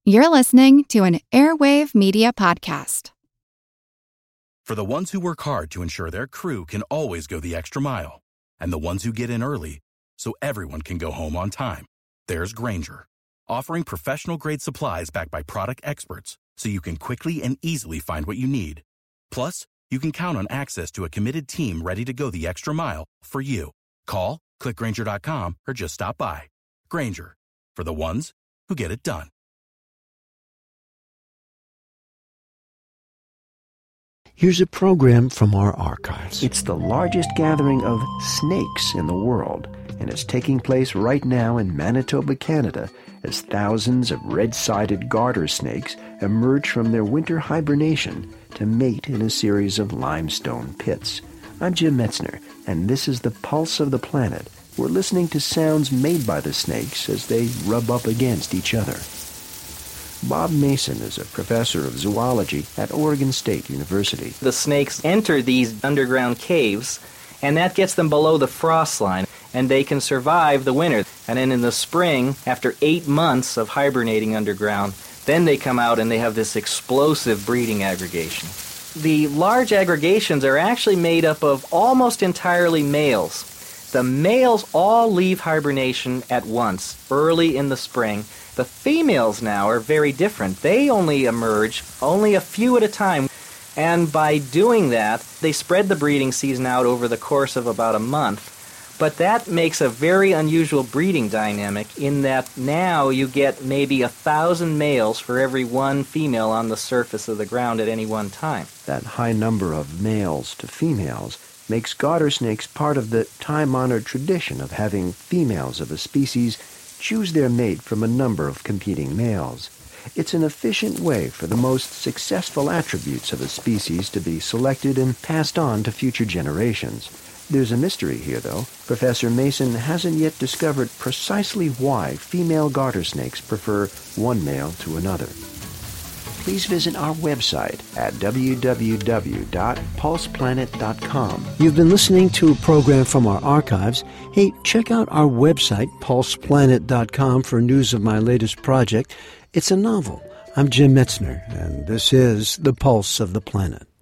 You're listening to an Airwave Media Podcast. For the ones who work hard to ensure their crew can always go the extra mile, and the ones who get in early so everyone can go home on time, there's Grainger, offering professional-grade supplies backed by product experts so you can quickly and easily find what you need. Plus, you can count on access to a committed team ready to go the extra mile for you. Call, click Grainger.com, or just stop by. Grainger, for the ones who get it done. Here's a program from our archives. It's the largest gathering of snakes in the world, and it's taking place right now in Manitoba, Canada, as thousands of red-sided garter snakes emerge from their winter hibernation to mate in a series of limestone pits. I'm Jim Metzner, and this is the Pulse of the Planet. We're listening to sounds made by the snakes as they rub up against each other. Bob Mason is a professor of zoology at Oregon State University. The snakes enter these underground caves, and that gets them below the frost line, and they can survive the winter. And then in the spring, after 8 months of hibernating underground, then they come out and they have this explosive breeding aggregation. The large aggregations are actually made up of almost entirely males. The males all leave hibernation at once, early in the spring. The females now are very different. They only emerge only a few at a time, and by doing that, they spread the breeding season out over the course of about a month. But that makes a very unusual breeding dynamic in that now you get maybe 1,000 males for every one female on the surface of the ground at any one time. That high number of males to females makes garter snakes part of the time-honored tradition of having females of a species choose their mate from a number of competing males. It's an efficient way for the most successful attributes of a species to be selected and passed on to future generations. There's a mystery here, though. Professor Mason hasn't yet discovered precisely why female garter snakes prefer one male to another. Please visit our website at www.pulseplanet.com. You've been listening to a program from our archives. Hey, check out our website, pulseplanet.com, for news of my latest project. It's a novel. I'm Jim Metzner, and this is The Pulse of the Planet.